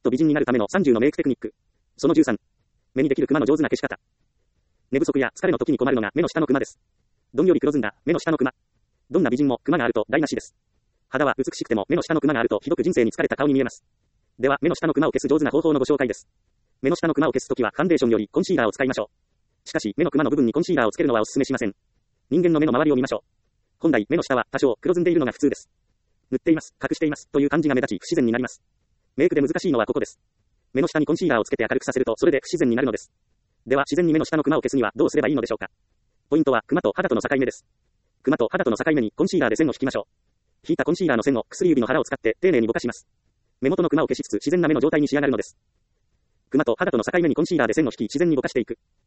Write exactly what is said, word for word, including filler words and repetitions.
と美人になるためのさんじゅうのメイクテクニック。そのじゅうさん。目にできるクマの上手な消し方。寝不足や疲れの時に困るのが目の下のクマです。どんより黒ずんだ目の下のクマ。どんな美人もクマがあると台無しです。肌は美しくても目の下のクマがあるとひどく人生に疲れた顔に見えます。では目の下のクマを消す上手な方法のご紹介です。目の下のクマを消すときはファンデーションよりコンシーラーを使いましょう。しかし目のクマの部分にコンシーラーをつけるのはお勧めしません。人間の目の周りを見ましょう。本来目の下は多少黒ずんでいるのが普通です。塗っています、隠していますという感じが目立ち不自然になります。メイクで難しいのはここです。目の下にコンシーラーをつけて明るくさせるとそれで不自然になるのです。では自然に目の下のクマを消すにはどうすればいいのでしょうか。ポイントはクマと肌との境目です。クマと肌との境目にコンシーラーで線を引きましょう。引いたコンシーラーの線を薬指の腹を使って丁寧にぼかします。目元のクマを消しつつ自然な目の状態に仕上がるのです。クマと肌との境目にコンシーラーで線を引き自然にぼかしていく。